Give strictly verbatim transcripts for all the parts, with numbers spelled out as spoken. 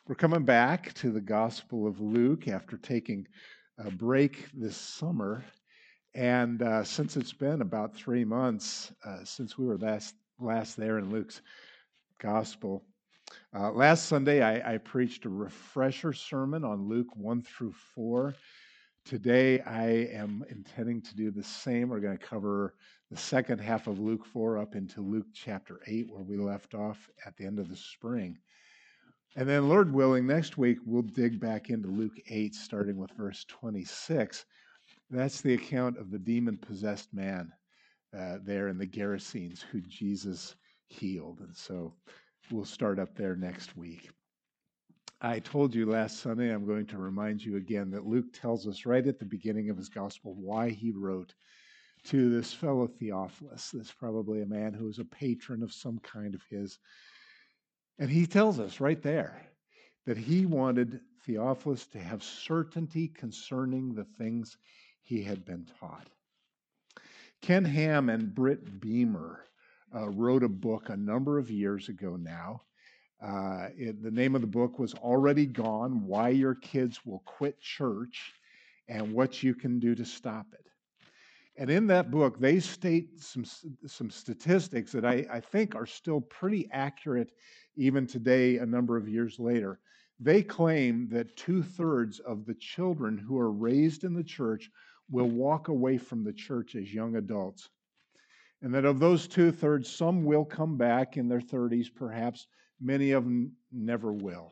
We're coming back to the Gospel of Luke after taking a break this summer. And uh, since it's been about three months uh, since we were last, last there in Luke's Gospel, uh, last Sunday I, I preached a refresher sermon on Luke one through four. Today I am intending to do the same. We're going to cover the second half of Luke four up into Luke chapter eight, where we left off at the end of the spring. And then, Lord willing, next week we'll dig back into Luke eight, starting with verse twenty-six. That's the account of the demon-possessed man uh, there in the Gerasenes who Jesus healed. And so we'll start up there next week. I told you last Sunday, I'm going to remind you again, that Luke tells us right at the beginning of his gospel why he wrote to this fellow Theophilus, this probably a man who was a patron of some kind of his. And he tells us right there that he wanted Theophilus to have certainty concerning the things he had been taught. Ken Ham and Britt Beamer uh, wrote a book a number of years ago now. Uh, it, the name of the book was Already Gone: Why Your Kids Will Quit Church and What You Can Do to Stop It. And in that book, they state some, some statistics that I, I think are still pretty accurate even today, a number of years later. They claim that two-thirds of the children who are raised in the church will walk away from the church as young adults. And that of those two-thirds, some will come back in their thirties, perhaps. Many of them never will.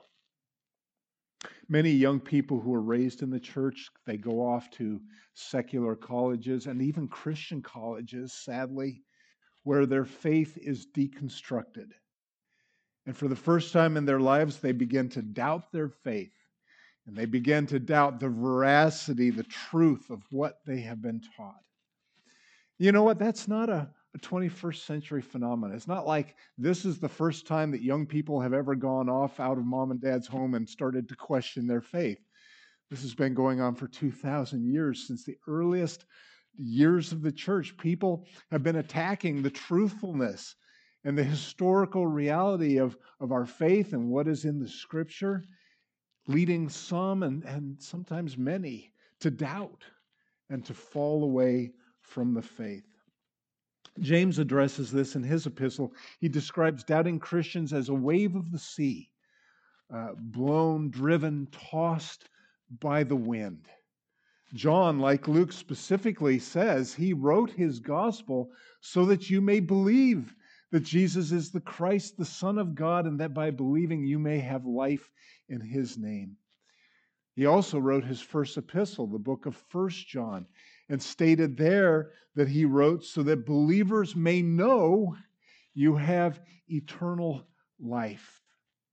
Many young people who are raised in the church, they go off to secular colleges and even Christian colleges, sadly, where their faith is deconstructed. And for the first time in their lives, they begin to doubt their faith. And they begin to doubt the veracity, the truth of what they have been taught. You know what? That's not a, a twenty-first century phenomenon. It's not like this is the first time that young people have ever gone off out of mom and dad's home and started to question their faith. This has been going on for two thousand years. Since the earliest years of the church, people have been attacking the truthfulness and the historical reality of, of our faith and what is in the Scripture, leading some and, and sometimes many to doubt and to fall away from the faith. James addresses this in his epistle. He describes doubting Christians as a wave of the sea, uh, blown, driven, tossed by the wind. John, like Luke specifically says, he wrote his gospel so that you may believe that Jesus is the Christ, the Son of God, and that by believing you may have life in his name. He also wrote his first epistle, the book of First John, and stated there that he wrote so that believers may know you have eternal life.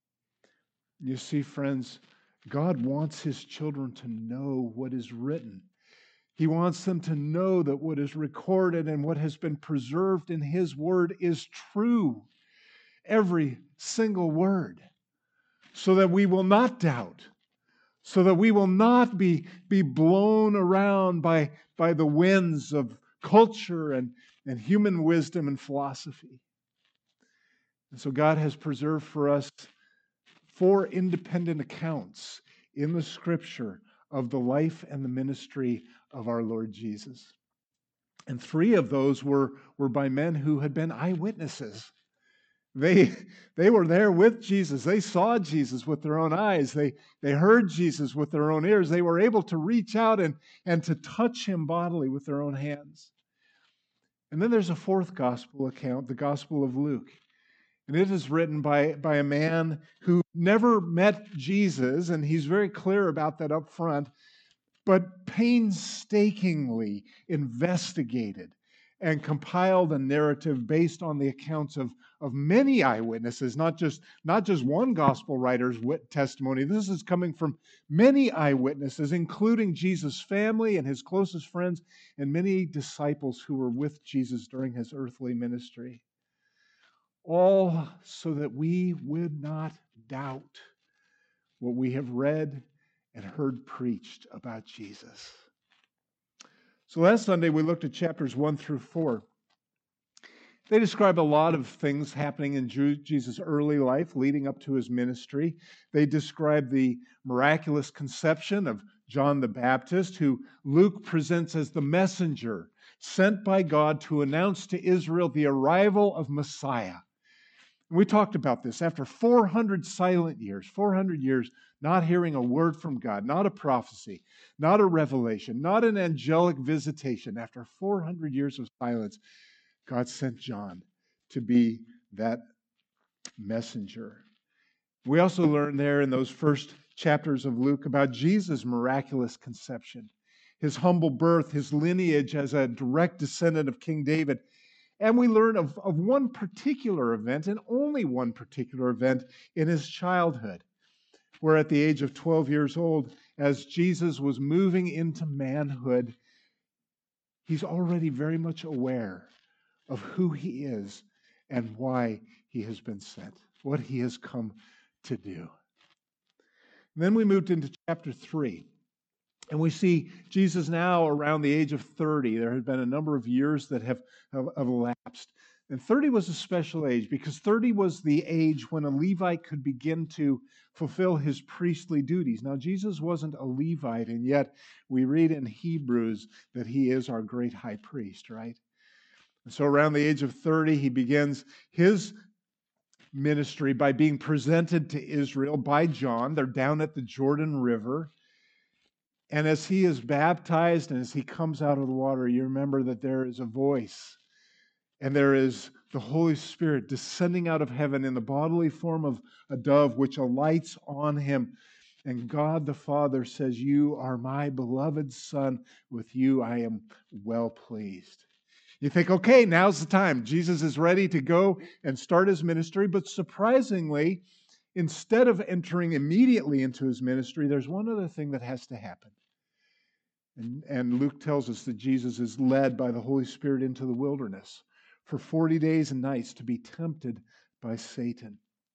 You see, friends, God wants his children to know what is written. He wants them to know that what is recorded and what has been preserved in his word is true. Every single word. So that we will not doubt. So that we will not be, be blown around by, by the winds of culture and, and human wisdom and philosophy. And so God has preserved for us four independent accounts in the Scripture of the life and the ministry of our Lord Jesus. And three of those were, were by men who had been eyewitnesses. They, they were there with Jesus. They saw Jesus with their own eyes. They, they heard Jesus with their own ears. They were able to reach out and, and to touch him bodily with their own hands. And then there's a fourth gospel account, the Gospel of Luke. And it is written by, by a man who never met Jesus, and he's very clear about that up front, but painstakingly investigated and compiled a narrative based on the accounts of, of many eyewitnesses, not just, not just one gospel writer's wit- testimony. This is coming from many eyewitnesses, including Jesus' family and his closest friends and many disciples who were with Jesus during his earthly ministry. All so that we would not doubt what we have read and heard preached about Jesus. So last Sunday we looked at chapters one through four. They describe a lot of things happening in Jesus' early life leading up to his ministry. They describe the miraculous conception of John the Baptist, who Luke presents as the messenger sent by God to announce to Israel the arrival of Messiah. And we talked about this. After four hundred silent years, four hundred years not hearing a word from God, not a prophecy, not a revelation, not an angelic visitation, after four hundred years of silence, God sent John to be that messenger. We also learn there in those first chapters of Luke about Jesus' miraculous conception, his humble birth, his lineage as a direct descendant of King David. And we learn of, of one particular event, and only one particular event in his childhood, where at the age of twelve years old, as Jesus was moving into manhood, he's already very much aware of who he is and why he has been sent, what he has come to do. And then we moved into chapter three, and we see Jesus now around the age of thirty. There have been a number of years that have, have, have elapsed. And thirty was a special age because thirty was the age when a Levite could begin to fulfill his priestly duties. Now, Jesus wasn't a Levite, and yet we read in Hebrews that he is our great high priest, right? And so around the age of thirty, he begins his ministry by being presented to Israel by John. They're down at the Jordan River. And as he is baptized and as he comes out of the water, you remember that there is a voice and there is the Holy Spirit descending out of heaven in the bodily form of a dove, which alights on him. And God the Father says, "You are my beloved Son. With you I am well pleased." You think, okay, now's the time. Jesus is ready to go and start his ministry. But surprisingly, instead of entering immediately into his ministry, there's one other thing that has to happen. And, and Luke tells us that Jesus is led by the Holy Spirit into the wilderness for forty days and nights to be tempted by Satan.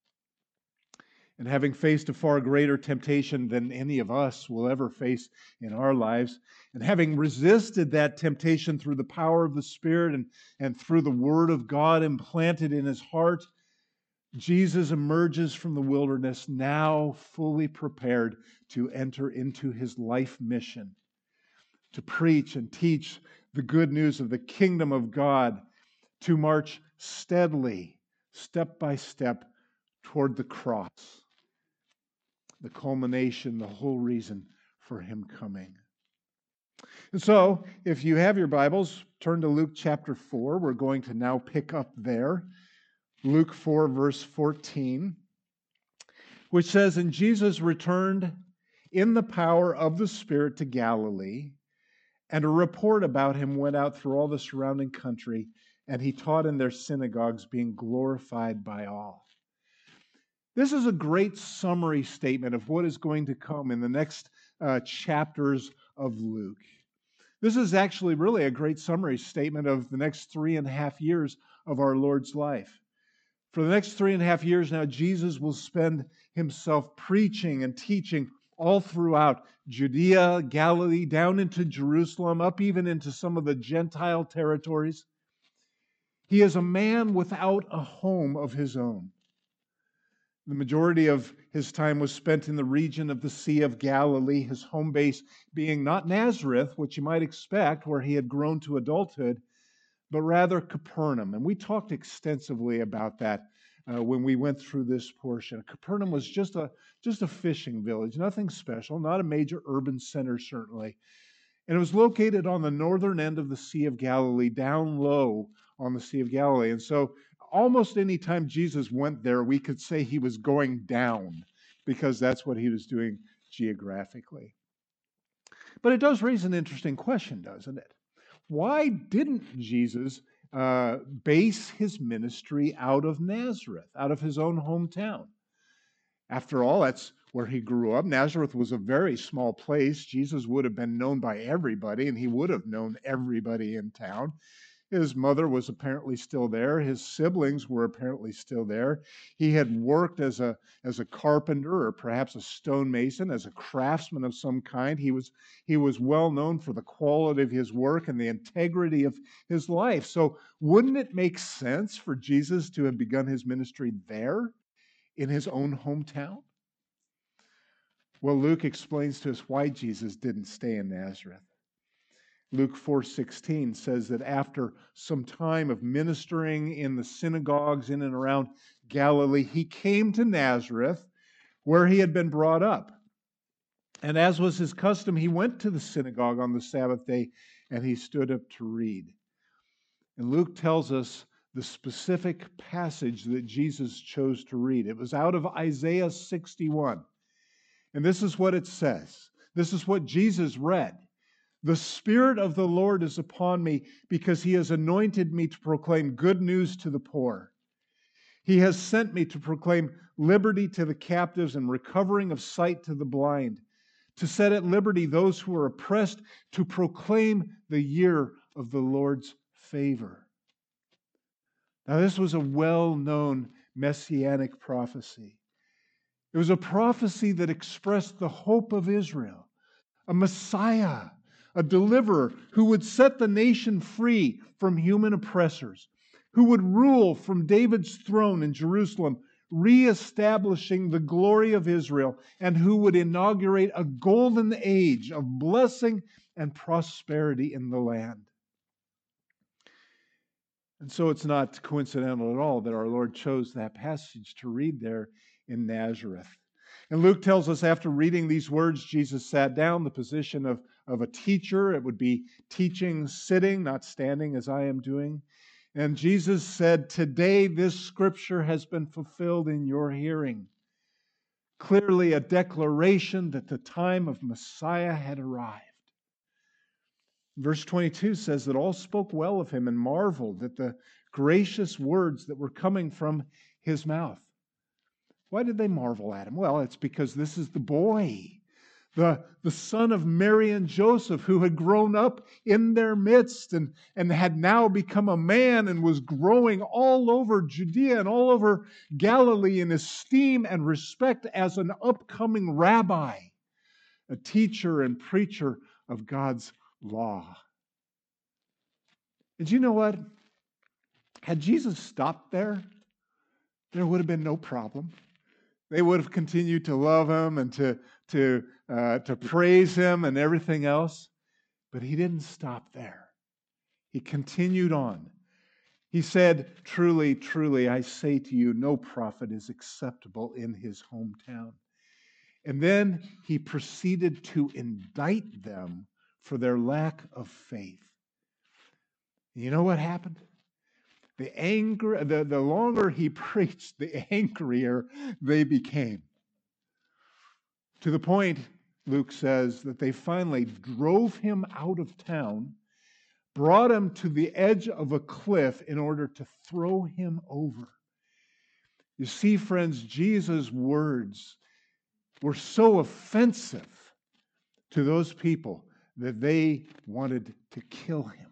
And having faced a far greater temptation than any of us will ever face in our lives, and having resisted that temptation through the power of the Spirit and, and through the Word of God implanted in his heart, Jesus emerges from the wilderness now fully prepared to enter into his life mission, to preach and teach the good news of the kingdom of God, to march steadily, step by step, toward the cross. The culmination, the whole reason for him coming. And so, if you have your Bibles, turn to Luke chapter four. We're going to now pick up there. Luke four, verse fourteen, which says, "And Jesus returned in the power of the Spirit to Galilee, and a report about him went out through all the surrounding country, and he taught in their synagogues, being glorified by all." This is a great summary statement of what is going to come in the next uh, chapters of Luke. This is actually really a great summary statement of the next three and a half years of our Lord's life. For the next three and a half years now, Jesus will spend himself preaching and teaching all throughout Judea, Galilee, down into Jerusalem, up even into some of the Gentile territories. He is a man without a home of his own. The majority of his time was spent in the region of the Sea of Galilee, his home base being not Nazareth, which you might expect, where he had grown to adulthood, but rather Capernaum. And we talked extensively about that uh, when we went through this portion. Capernaum was just a, just a fishing village, nothing special, not a major urban center, certainly. And it was located on the northern end of the Sea of Galilee, down low on the Sea of Galilee. And so almost any time Jesus went there, we could say he was going down, because that's what he was doing geographically. But it does raise an interesting question, doesn't it? Why didn't Jesus uh, base his ministry out of Nazareth, out of his own hometown? After all, that's where he grew up. Nazareth was a very small place. Jesus would have been known by everybody, and he would have known everybody in town. His mother was apparently still there. His siblings were apparently still there. He had worked as a, as a carpenter or perhaps a stonemason, as a craftsman of some kind. He was, he was well known for the quality of his work and the integrity of his life. So wouldn't it make sense for Jesus to have begun his ministry there in his own hometown? Well, Luke explains to us why Jesus didn't stay in Nazareth. Luke four sixteen says that after some time of ministering in the synagogues in and around Galilee, he came to Nazareth, where he had been brought up. And as was his custom, he went to the synagogue on the Sabbath day, and he stood up to read. And Luke tells us the specific passage that Jesus chose to read. It was out of Isaiah sixty-one. And this is what it says. This is what Jesus read. The Spirit of the Lord is upon me because he has anointed me to proclaim good news to the poor. He has sent me to proclaim liberty to the captives and recovering of sight to the blind, to set at liberty those who are oppressed, to proclaim the year of the Lord's favor. Now, this was a well-known messianic prophecy. It was a prophecy that expressed the hope of Israel, a Messiah, a deliverer who would set the nation free from human oppressors, who would rule from David's throne in Jerusalem, reestablishing the glory of Israel, and who would inaugurate a golden age of blessing and prosperity in the land. And so it's not coincidental at all that our Lord chose that passage to read there in Nazareth. And Luke tells us after reading these words, Jesus sat down, the position of, of a teacher. It would be teaching sitting, not standing as I am doing. And Jesus said, "Today this scripture has been fulfilled in your hearing." Clearly a declaration that the time of Messiah had arrived. Verse twenty-two says that all spoke well of him and marveled at the gracious words that were coming from his mouth. Why did they marvel at him? Well, it's because this is the boy, the, the son of Mary and Joseph, who had grown up in their midst and, and had now become a man and was growing all over Judea and all over Galilee in esteem and respect as an upcoming rabbi, a teacher and preacher of God's law. And you know what? Had Jesus stopped there, there would have been no problem. They would have continued to love him and to, to, uh, to praise him and everything else. But he didn't stop there. He continued on. He said, "Truly, truly, I say to you, no prophet is acceptable in his hometown." And then he proceeded to indict them for their lack of faith. You know what happened? The anger, the, the longer he preached, the angrier they became. To the point, Luke says, that they finally drove him out of town, brought him to the edge of a cliff in order to throw him over. You see, friends, Jesus' words were so offensive to those people that they wanted to kill him.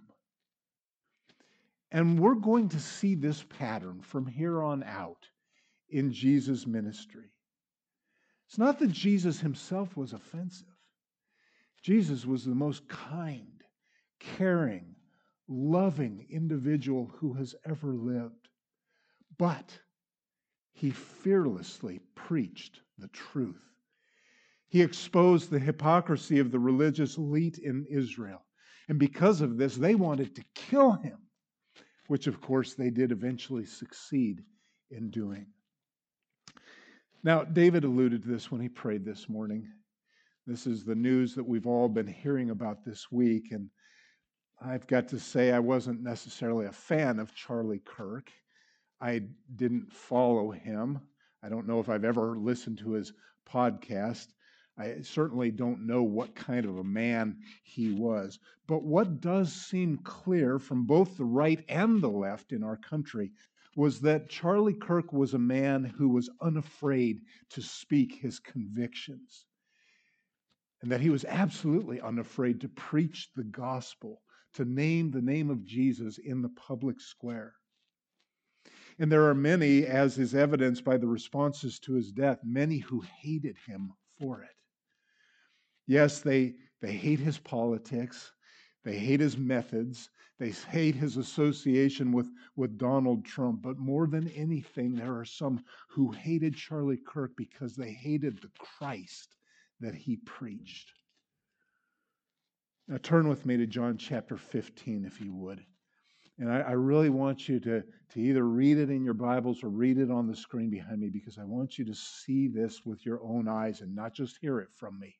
And we're going to see this pattern from here on out in Jesus' ministry. It's not that Jesus himself was offensive. Jesus was the most kind, caring, loving individual who has ever lived. But he fearlessly preached the truth. He exposed the hypocrisy of the religious elite in Israel. And because of this, they wanted to kill him, which of course they did eventually succeed in doing. Now, David alluded to this when he prayed this morning. This is the news that we've all been hearing about this week, and I've got to say I wasn't necessarily a fan of Charlie Kirk. I didn't follow him. I don't know if I've ever listened to his podcast. I certainly don't know what kind of a man he was. But what does seem clear from both the right and the left in our country was that Charlie Kirk was a man who was unafraid to speak his convictions, and that he was absolutely unafraid to preach the gospel to name the name of Jesus in the public square. And there are many, as is evidenced by the responses to his death, many who hated him for it. Yes, they, they hate his politics. They hate his methods. They hate his association with, with Donald Trump. But more than anything, there are some who hated Charlie Kirk because they hated the Christ that he preached. Now turn with me to John chapter fifteen, if you would. And I, I really want you to, to either read it in your Bibles or read it on the screen behind me, because I want you to see this with your own eyes and not just hear it from me.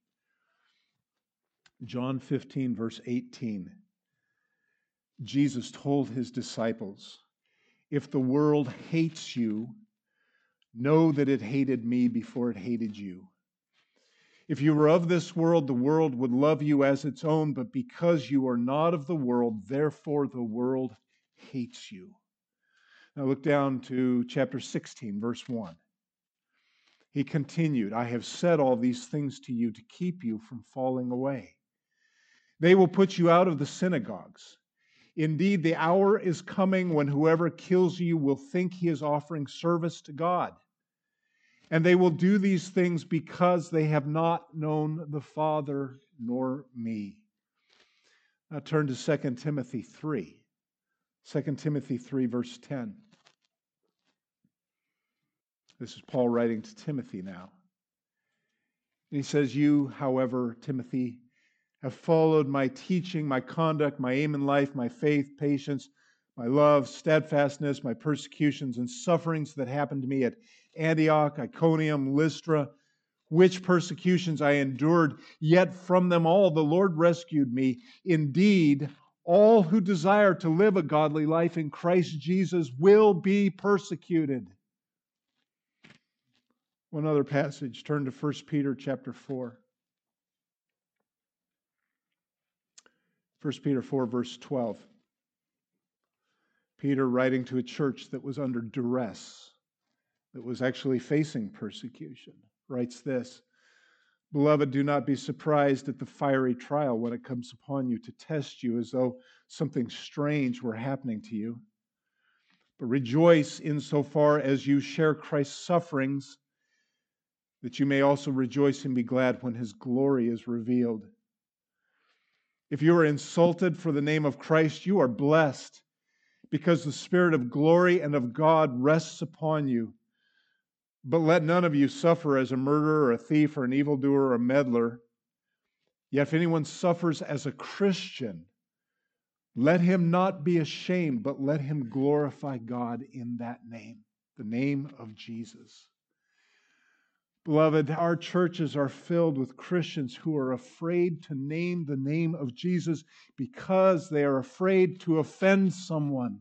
John fifteen, verse eighteen. Jesus told his disciples, "If the world hates you, know that it hated me before it hated you. If you were of this world, the world would love you as its own, but because you are not of the world, therefore the world hates you." Now look down to chapter sixteen, verse one. He continued, "I have said all these things to you to keep you from falling away. They will put you out of the synagogues. Indeed, the hour is coming when whoever kills you will think he is offering service to God. And they will do these things because they have not known the Father nor me." Now turn to Second Timothy three. Second Timothy three, verse ten. This is Paul writing to Timothy now. And he says, "You, however, Timothy, have followed my teaching, my conduct, my aim in life, my faith, patience, my love, steadfastness, my persecutions and sufferings that happened to me at Antioch, Iconium, Lystra, which persecutions I endured, yet from them all the Lord rescued me. Indeed, all who desire to live a godly life in Christ Jesus will be persecuted." One other passage, turn to First Peter chapter four. First Peter four, verse twelve. Peter, writing to a church that was under duress, that was actually facing persecution, writes this: "Beloved, do not be surprised at the fiery trial when it comes upon you to test you as though something strange were happening to you. But rejoice insofar as you share Christ's sufferings, that you may also rejoice and be glad when his glory is revealed. If you are insulted for the name of Christ, you are blessed, because the Spirit of glory and of God rests upon you. But let none of you suffer as a murderer, or a thief, or an evildoer, or a meddler. Yet if anyone suffers as a Christian, let him not be ashamed, but let him glorify God in that name," the name of Jesus. Beloved, our churches are filled with Christians who are afraid to name the name of Jesus because they are afraid to offend someone.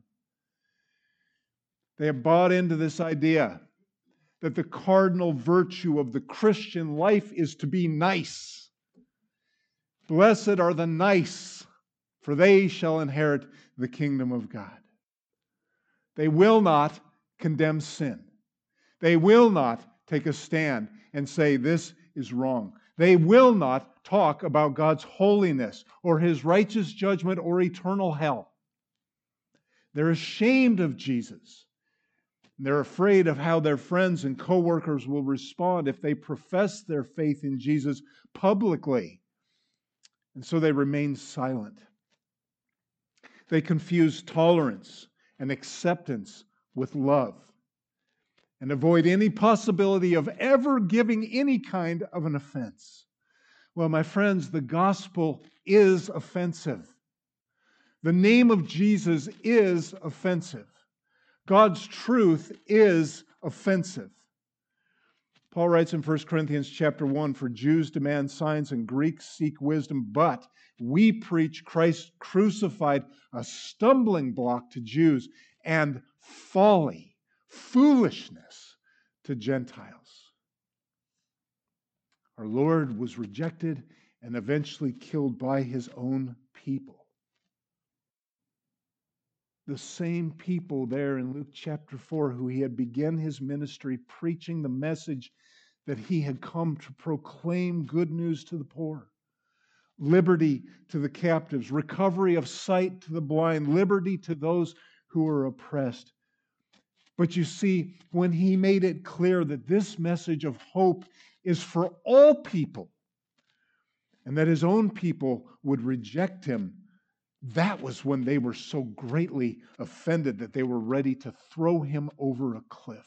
They have bought into this idea that the cardinal virtue of the Christian life is to be nice. Blessed are the nice, for they shall inherit the kingdom of God. They will not condemn sin. They will not take a stand and say this is wrong. They will not talk about God's holiness or his righteous judgment or eternal hell. They're ashamed of Jesus. They're afraid of how their friends and co-workers will respond if they profess their faith in Jesus publicly. And so they remain silent. They confuse tolerance and acceptance with love and avoid any possibility of ever giving any kind of an offense. Well, my friends, the gospel is offensive. The name of Jesus is offensive. God's truth is offensive. Paul writes in First Corinthians chapter one, "For Jews demand signs and Greeks seek wisdom, but we preach Christ crucified, a stumbling block to Jews and folly, foolishness to Gentiles." Our Lord was rejected and eventually killed by his own people. The same people there in Luke chapter four who he had begun his ministry preaching the message that he had come to proclaim good news to the poor. liberty to the captives, recovery of sight to the blind, liberty to those who are oppressed. But you see, when he made it clear that this message of hope is for all people, and that his own people would reject him, that was when they were so greatly offended that they were ready to throw him over a cliff.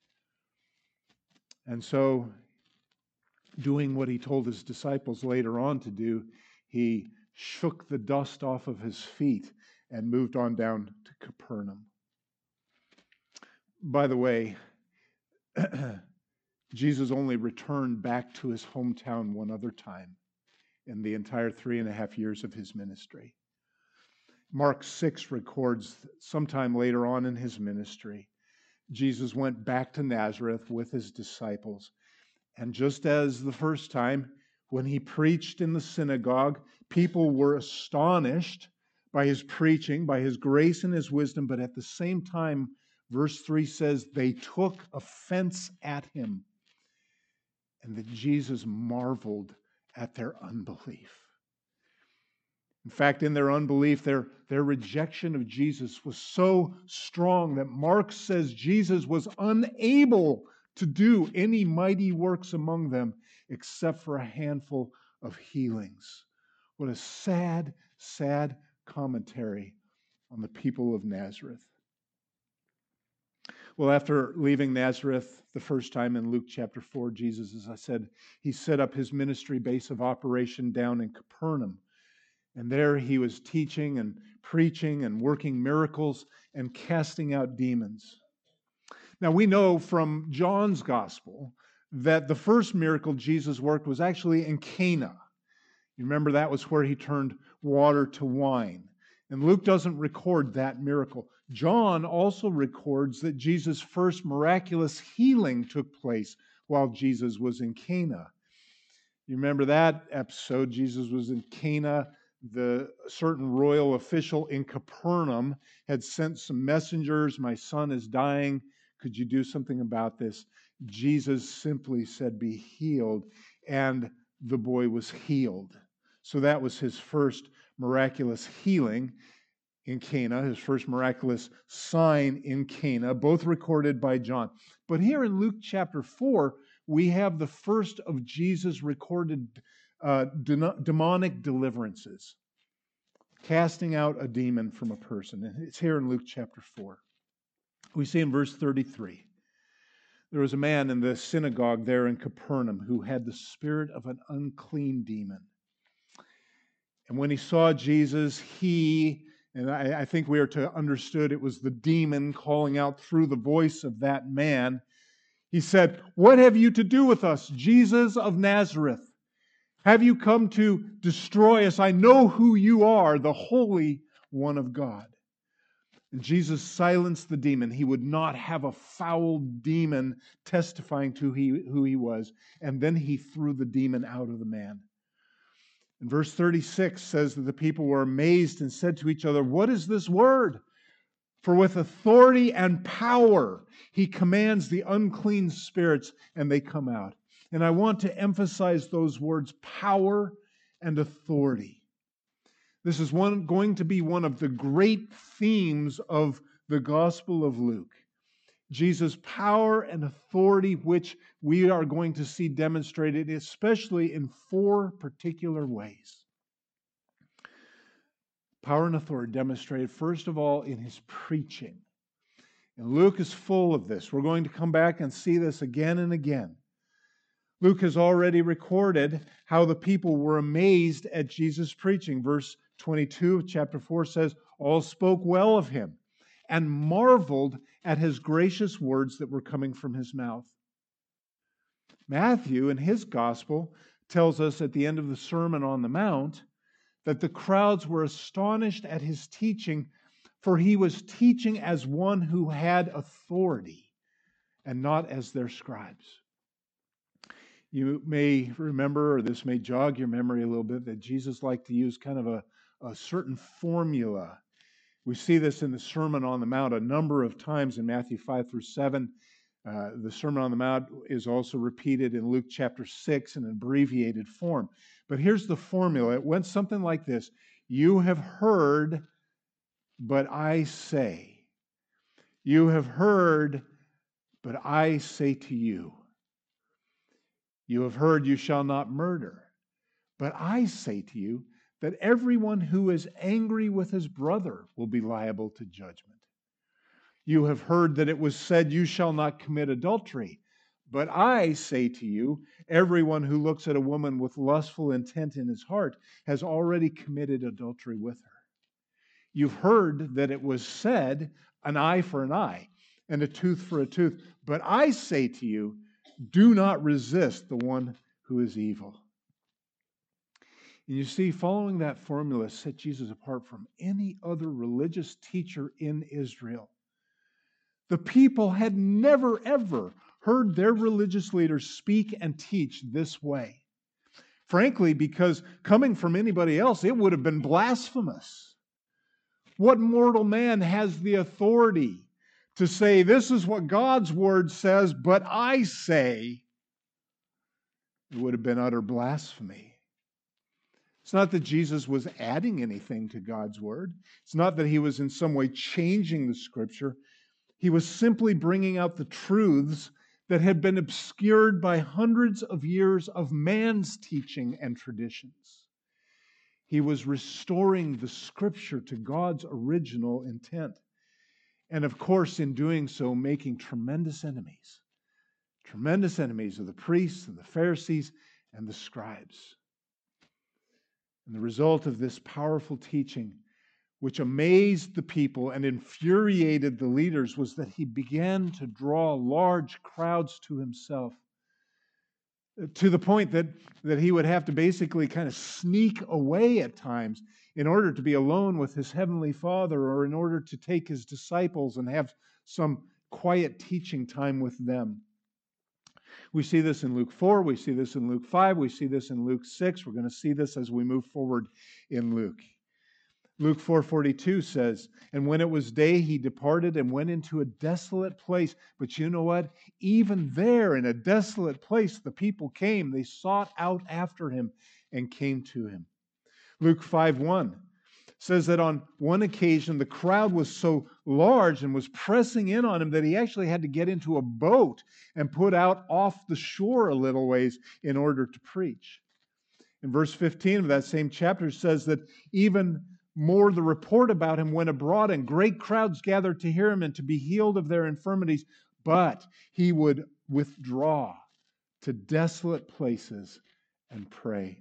And so, doing what he told his disciples later on to do, he shook the dust off of his feet and moved on down to Capernaum. By the way, Jesus only returned back to his hometown one other time in the entire three and a half years of his ministry. Mark six records sometime later on in his ministry, Jesus went back to Nazareth with his disciples. And just as the first time, when he preached in the synagogue, people were astonished by his preaching, by his grace and his wisdom, but at the same time, verse three says, they took offense at him, and that Jesus marveled at their unbelief. In fact, in their unbelief, their, their rejection of Jesus was so strong that Mark says Jesus was unable to do any mighty works among them except for a handful of healings. What a sad, sad commentary on the people of Nazareth. Well, after leaving Nazareth the first time in Luke chapter four, Jesus, as I said, he set up his ministry base of operation down in Capernaum. And there he was teaching and preaching and working miracles and casting out demons. Now we know from John's gospel that the first miracle Jesus worked was actually in Cana. You remember that was where he turned water to wine. And Luke doesn't record that miracle. John also records that Jesus' first miraculous healing took place while Jesus was in Cana. You remember that episode? Jesus was in Cana. The certain royal official in Capernaum had sent some messengers. My son is dying. Could you do something about this? Jesus simply said, be healed. And the boy was healed. So that was his first miraculous healing in Cana, his first miraculous sign in Cana, both recorded by John. But here in Luke chapter four, we have the first of Jesus' recorded uh, de- demonic deliverances, casting out a demon from a person. It's here in Luke chapter four. We see in verse thirty-three, there was a man in the synagogue there in Capernaum who had the spirit of an unclean demon. And when he saw Jesus, he, and I, I think we are to understood it was the demon calling out through the voice of that man, he said, what have you to do with us, Jesus of Nazareth? Have you come to destroy us? I know who you are, the Holy One of God. And Jesus silenced the demon. He would not have a foul demon testifying to he, who he was. And then he threw the demon out of the man. And verse thirty-six says that the people were amazed and said to each other, what is this word? For with authority and power he commands the unclean spirits and they come out. And I want to emphasize those words, power and authority. This is one, going to be one of the great themes of the Gospel of Luke. Jesus' power and authority, which we are going to see demonstrated, especially in four particular ways. Power and authority demonstrated, first of all, in his preaching. And Luke is full of this. We're going to come back and see this again and again. Luke has already recorded how the people were amazed at Jesus' preaching. Verse twenty-two of chapter four says, all spoke well of him and marveled at his gracious words that were coming from his mouth. Matthew, in his gospel, tells us at the end of the Sermon on the Mount that the crowds were astonished at his teaching, for he was teaching as one who had authority and not as their scribes. You may remember, or this may jog your memory a little bit, that Jesus liked to use kind of a, a certain formula. We see this in the Sermon on the Mount a number of times in Matthew five through seven. Uh, the Sermon on the Mount is also repeated in Luke chapter six in an abbreviated form. But here's the formula. It went something like this. You have heard, but I say. You have heard, but I say to you. You have heard you shall not murder. But I say to you that everyone who is angry with his brother will be liable to judgment. You have heard that it was said, you shall not commit adultery. But I say to you, everyone who looks at a woman with lustful intent in his heart has already committed adultery with her. You've heard that it was said, an eye for an eye and a tooth for a tooth. But I say to you, do not resist the one who is evil. And you see, following that formula set Jesus apart from any other religious teacher in Israel. The people had never, ever heard their religious leaders speak and teach this way. Frankly, because coming from anybody else, it would have been blasphemous. What mortal man has the authority to say, this is what God's word says, but I say? It would have been utter blasphemy. It's not that Jesus was adding anything to God's word. It's not that he was in some way changing the scripture. He was simply bringing out the truths that had been obscured by hundreds of years of man's teaching and traditions. He was restoring the scripture to God's original intent. And of course, in doing so, making tremendous enemies. Tremendous enemies of the priests and the Pharisees and the scribes. And the result of this powerful teaching, which amazed the people and infuriated the leaders, was that he began to draw large crowds to himself, to the point that, that he would have to basically kind of sneak away at times in order to be alone with his heavenly Father, or in order to take his disciples and have some quiet teaching time with them. We see this in Luke four, we see this in Luke five, we see this in Luke six. We're going to see this as we move forward in Luke. Luke four forty-two says, and when it was day, he departed and went into a desolate place. But you know what? Even there, in a desolate place, the people came. They sought out after him and came to him. Luke five one says that on one occasion, the crowd was so large and was pressing in on him that he actually had to get into a boat and put out off the shore a little ways in order to preach. In verse fifteen of that same chapter says that even more, the report about him went abroad, and great crowds gathered to hear him and to be healed of their infirmities. But he would withdraw to desolate places and pray.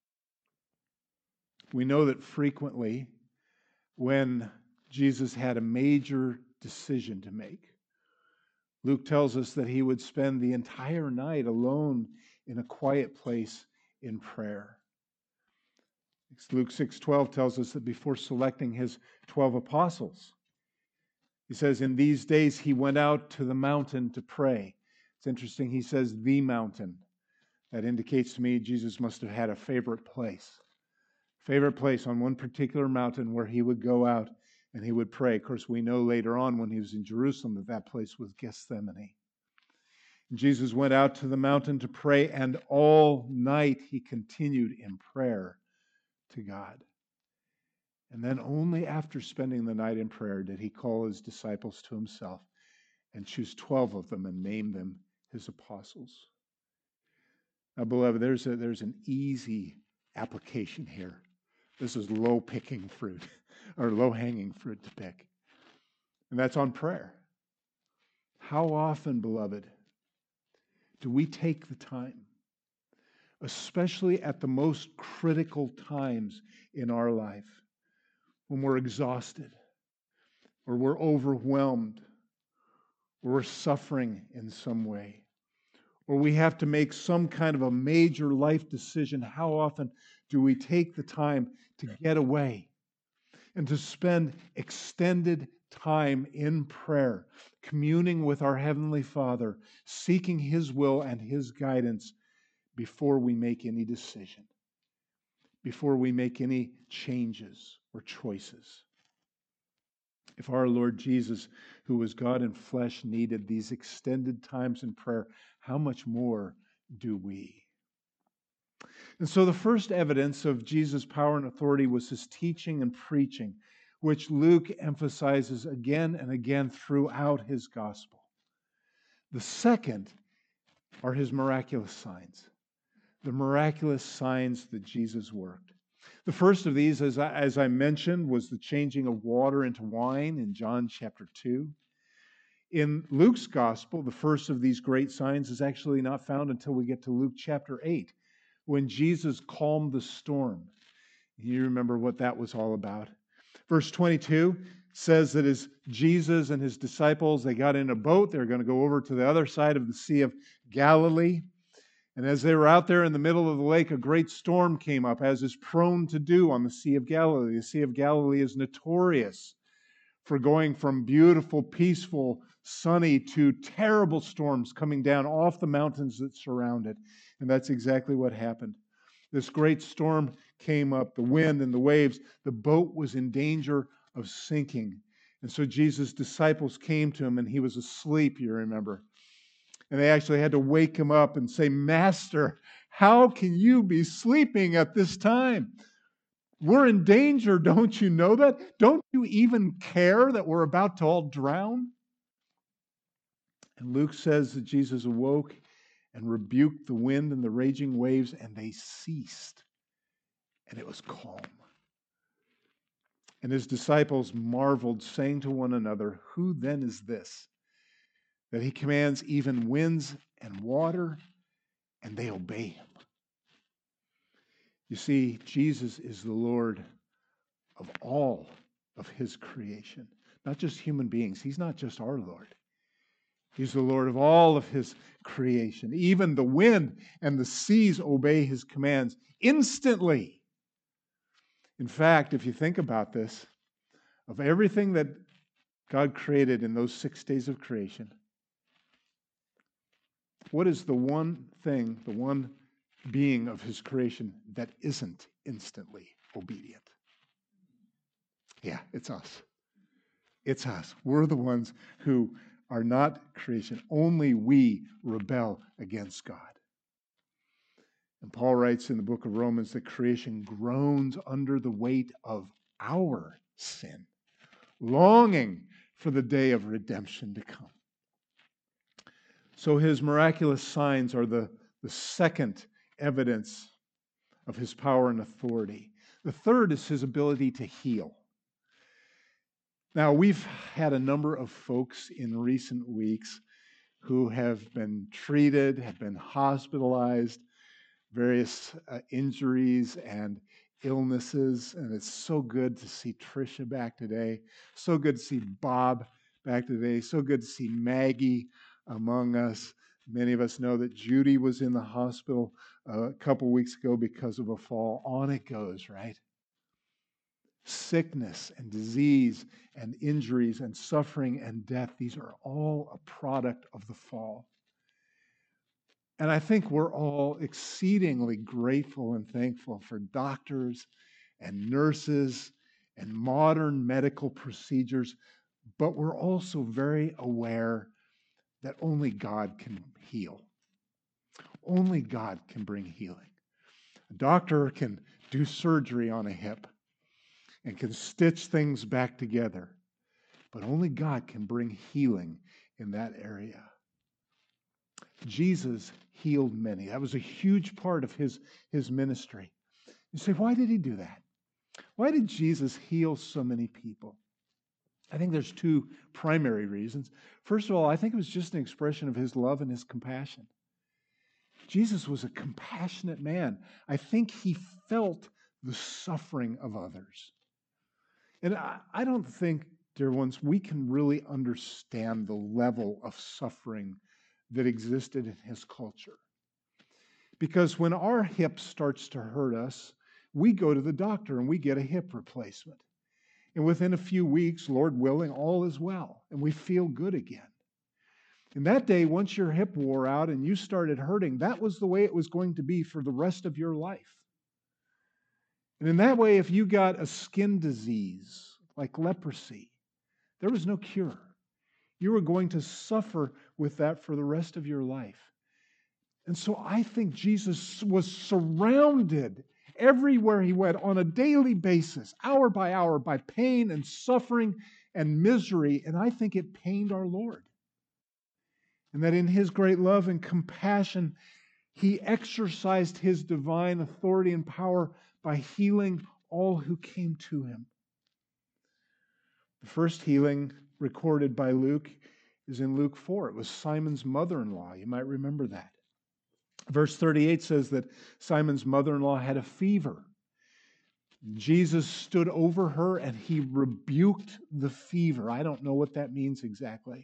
We know that frequently when Jesus had a major decision to make, Luke tells us that he would spend the entire night alone in a quiet place in prayer. Luke six twelve tells us that before selecting his twelve apostles, he says, in these days he went out to the mountain to pray. It's interesting, he says the mountain. That indicates to me Jesus must have had a favorite place. Favorite place on one particular mountain where he would go out and he would pray. Of course, we know later on when he was in Jerusalem that that place was Gethsemane. Jesus went out to the mountain to pray, and all night he continued in prayer to God. And then only after spending the night in prayer did he call his disciples to himself and choose twelve of them and name them his apostles. Now, beloved, there's, a, there's an easy application here. This is low-picking fruit, or low-hanging fruit to pick. And that's on prayer. How often, beloved, do we take the time, especially at the most critical times in our life, when we're exhausted, or we're overwhelmed, or we're suffering in some way, or we have to make some kind of a major life decision? How often do we take the time to get away and to spend extended time in prayer, communing with our Heavenly Father, seeking His will and His guidance before we make any decision, before we make any changes or choices? If our Lord Jesus, who was God in flesh, needed these extended times in prayer, how much more do we? And so the first evidence of Jesus' power and authority was his teaching and preaching, which Luke emphasizes again and again throughout his gospel. The second are his miraculous signs, the miraculous signs that Jesus worked. The first of these, as I, as I mentioned, was the changing of water into wine in John chapter two. In Luke's gospel, the first of these great signs is actually not found until we get to Luke chapter eight, when Jesus calmed the storm. You remember what that was all about. Verse twenty-two says that as Jesus and his disciples, they got in a boat, they were going to go over to the other side of the Sea of Galilee. And as they were out there in the middle of the lake, a great storm came up, as is prone to do on the Sea of Galilee. The Sea of Galilee is notorious for going from beautiful, peaceful, sunny to terrible storms coming down off the mountains that surround it. And that's exactly what happened. This great storm came up, the wind and the waves. The boat was in danger of sinking. And so Jesus' disciples came to him, and he was asleep, you remember. And they actually had to wake him up and say, "Master, how can you be sleeping at this time? We're in danger, don't you know that? Don't you even care that we're about to all drown?" And Luke says that Jesus awoke and rebuked the wind and the raging waves, and they ceased, and it was calm. And his disciples marveled, saying to one another, "Who then is this, that he commands even winds and water, and they obey him?" You see, Jesus is the Lord of all of his creation, not just human beings. He's not just our Lord. He's the Lord of all of his creation. Even the wind and the seas obey his commands instantly. In fact, if you think about this, of everything that God created in those six days of creation, what is the one thing, the one being of his creation that isn't instantly obedient? Yeah, it's us. It's us. We're the ones who are not creation. Only we rebel against God. And Paul writes in the book of Romans that creation groans under the weight of our sin, longing for the day of redemption to come. So his miraculous signs are the, the second evidence of his power and authority. The third is his ability to heal. Now, we've had a number of folks in recent weeks who have been treated, have been hospitalized, various uh, injuries and illnesses, and it's so good to see Tricia back today. So good to see Bob back today. So good to see Maggie among us. Many of us know that Judy was in the hospital uh, a couple weeks ago because of a fall. On it goes, right? Sickness and disease and injuries and suffering and death, these are all a product of the fall. And I think we're all exceedingly grateful and thankful for doctors and nurses and modern medical procedures, but we're also very aware that only God can heal. Only God can bring healing. A doctor can do surgery on a hip and can stitch things back together. But only God can bring healing in that area. Jesus healed many. That was a huge part of his, his ministry. You say, why did he do that? Why did Jesus heal so many people? I think there's two primary reasons. First of all, I think it was just an expression of his love and his compassion. Jesus was a compassionate man. I think he felt the suffering of others. And I, I don't think, dear ones, we can really understand the level of suffering that existed in his culture. Because when our hip starts to hurt us, we go to the doctor and we get a hip replacement. And within a few weeks, Lord willing, all is well, and we feel good again. And that day, once your hip wore out and you started hurting, that was the way it was going to be for the rest of your life. And in that way, if you got a skin disease, like leprosy, There was no cure. You were going to suffer with that for the rest of your life. And so I think Jesus was surrounded everywhere he went on a daily basis, hour by hour, by pain and suffering and misery. And I think it pained our Lord. And that in his great love and compassion, he exercised his divine authority and power by healing all who came to him. The first healing recorded by Luke is in Luke four. It was Simon's mother-in-law. You might remember that. Verse thirty-eight says that Simon's mother-in-law had a fever. Jesus stood over her and he rebuked the fever. I don't know what that means exactly.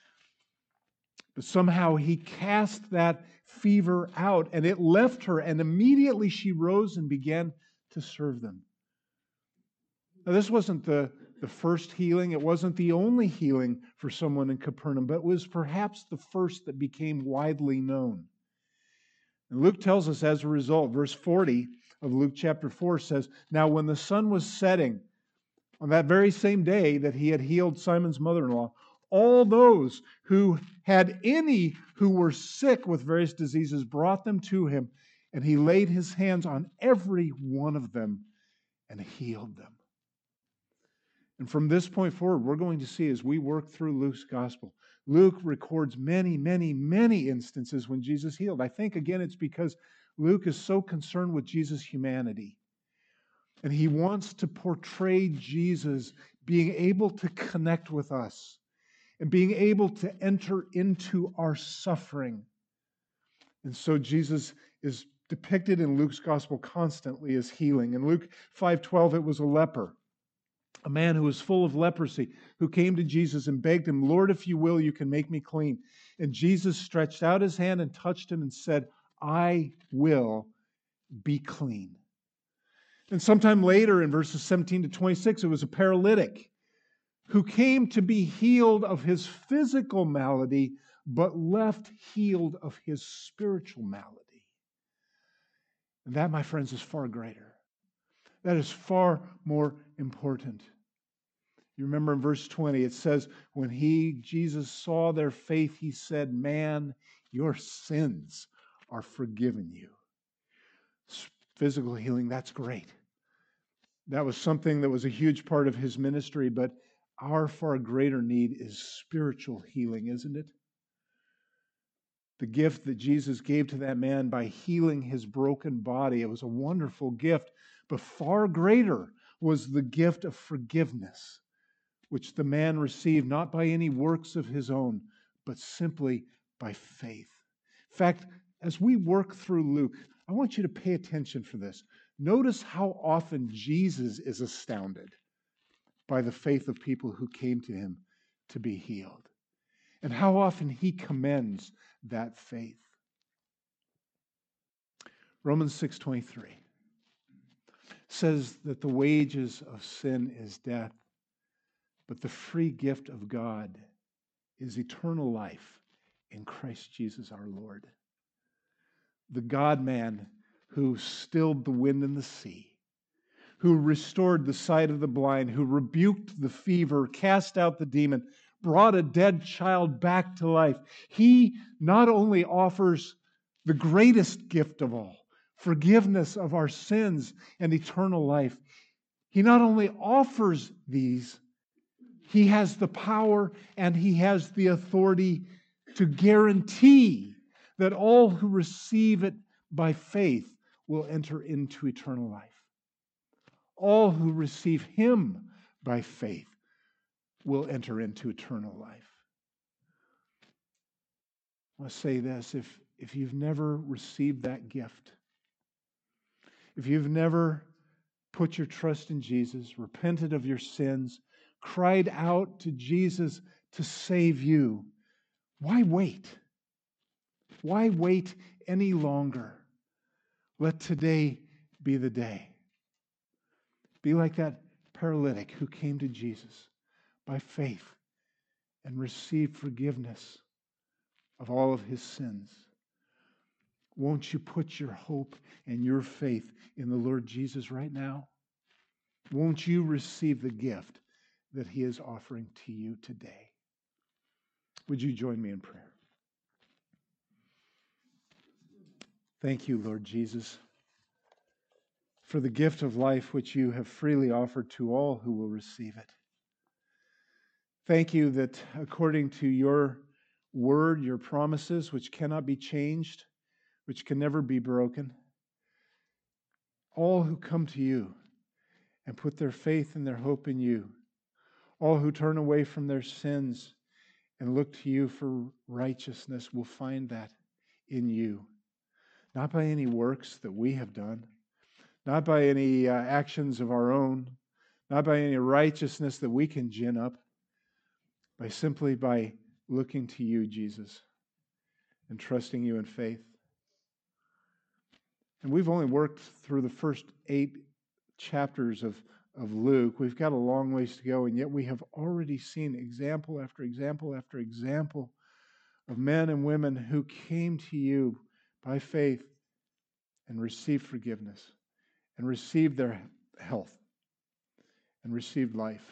But somehow he cast that fever out and it left her, and immediately she rose and began to serve them. Now, this wasn't the, the first healing. It wasn't the only healing for someone in Capernaum, but it was perhaps the first that became widely known. And Luke tells us as a result, verse forty of Luke chapter four says, "Now when the sun was setting on that very same day that he had healed Simon's mother-in-law, all those who had any who were sick with various diseases brought them to him, and he laid his hands on every one of them and healed them." And from this point forward, we're going to see as we work through Luke's gospel, Luke records many, many, many instances when Jesus healed. I think, again, it's because Luke is so concerned with Jesus' humanity. And he wants to portray Jesus being able to connect with us and being able to enter into our suffering. And so Jesus is depicted in Luke's gospel constantly as healing. In Luke five twelve, it was a leper, a man who was full of leprosy, who came to Jesus and begged him, "Lord, if you will, you can make me clean." And Jesus stretched out his hand and touched him and said, "I will be clean." And sometime later in verses seventeen to twenty-six, it was a paralytic who came to be healed of his physical malady, but left healed of his spiritual malady. And that, my friends, is far greater. That is far more important. You remember in verse twenty, it says, when he, Jesus, saw their faith, he said, "Man, your sins are forgiven you." Physical healing, that's great. That was something that was a huge part of his ministry, but our far greater need is spiritual healing, isn't it? The gift that Jesus gave to that man by healing his broken body, it was a wonderful gift, but far greater was the gift of forgiveness, which the man received not by any works of his own, but simply by faith. In fact, as we work through Luke, I want you to pay attention for this. Notice how often Jesus is astounded by the faith of people who came to him to be healed, and how often he commends that faith. Romans six twenty-three says that the wages of sin is death, but the free gift of God is eternal life in Christ Jesus our Lord. The God-man who stilled the wind and the sea, who restored the sight of the blind, who rebuked the fever, cast out the demon, brought a dead child back to life. He not only offers the greatest gift of all, forgiveness of our sins and eternal life. He not only offers these, he has the power and he has the authority to guarantee that all who receive it by faith will enter into eternal life. All who receive him by faith will enter into eternal life. I want to say this, if, if you've never received that gift, if you've never put your trust in Jesus, repented of your sins, cried out to Jesus to save you, why wait? Why wait any longer? Let today be the day. Be like that paralytic who came to Jesus by faith and received forgiveness of all of his sins. Won't you put your hope and your faith in the Lord Jesus right now? Won't you receive the gift that he is offering to you today. Would you join me in prayer? Thank you, Lord Jesus, for the gift of life which you have freely offered to all who will receive it. Thank you that according to your word, your promises, which cannot be changed, which can never be broken, all who come to you and put their faith and their hope in you, all who turn away from their sins and look to you for righteousness will find that in you. Not by any works that we have done, not by any uh, actions of our own, not by any righteousness that we can gin up, by simply by looking to you, Jesus, and trusting you in faith. And we've only worked through the first eight chapters of, of Luke. We've got a long ways to go, and yet we have already seen example after example after example of men and women who came to you by faith and received forgiveness and received their health and received life.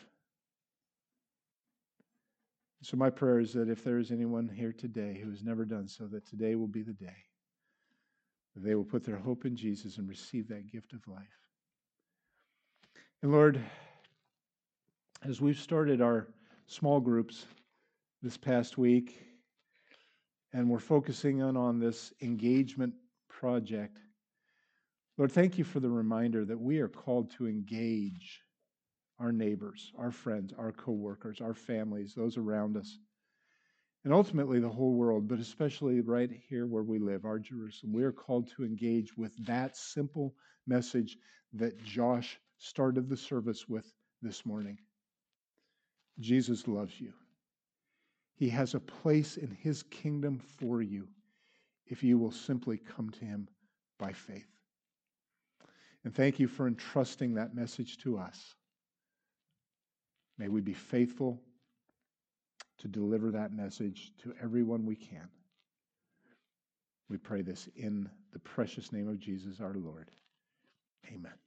So my prayer is that if there is anyone here today who has never done so, that today will be the day that they will put their hope in Jesus and receive that gift of life. And Lord, as we've started our small groups this past week, and we're focusing on, on this engagement project, Lord, thank you for the reminder that we are called to engage our neighbors, our friends, our co-workers, our families, those around us, and ultimately the whole world, but especially right here where we live, our Jerusalem. We are called to engage with that simple message that Josh started the service with this morning. Jesus loves you. He has a place in his kingdom for you if you will simply come to him by faith. And thank you for entrusting that message to us. May we be faithful to deliver that message to everyone we can. We pray this in the precious name of Jesus our Lord. Amen.